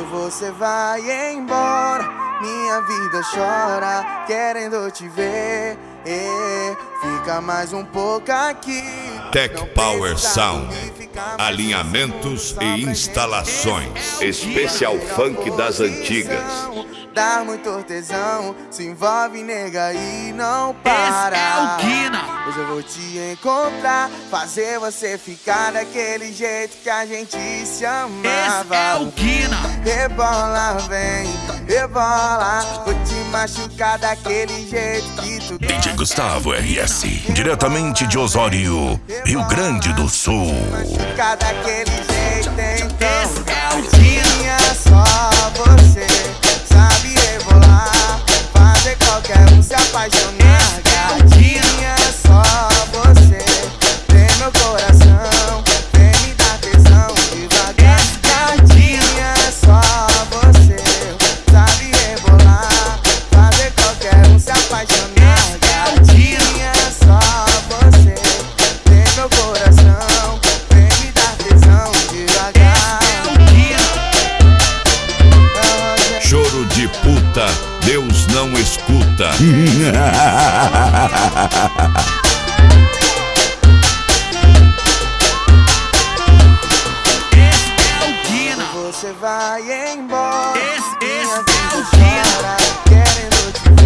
Quando você vai embora, minha vida chora, querendo te ver. Fica mais um pouco aqui. Tech Power Sound, alinhamentos e instalações. Especial funk das antigas. Dá muito tesão, se envolve, nega, e não para. Esse é o Guina. Hoje eu vou te encontrar, fazer você ficar daquele jeito que a gente se amava. Esse é o Guina. Rebola, vem, rebola, vou te machucar daquele jeito que tu quer. DJ Gustavo RS, diretamente de Osório, Rio Grande do Sul. Machucar daquele jeito, então. Esse é o Guina. Só você sabe rebolar, fazer qualquer um se apaixonar. Gatinha, só você tem meu coração, vem me dar tesão devagar. Gatinha, só você sabe rebolar, fazer qualquer um se apaixonar. Gatinha, só você tem meu coração, vem me dar tesão devagar. Choro de puta, Deus não escuta. Esse é o Guina. Você vai embora, Esse minha é vida o Guina. chora, querendo te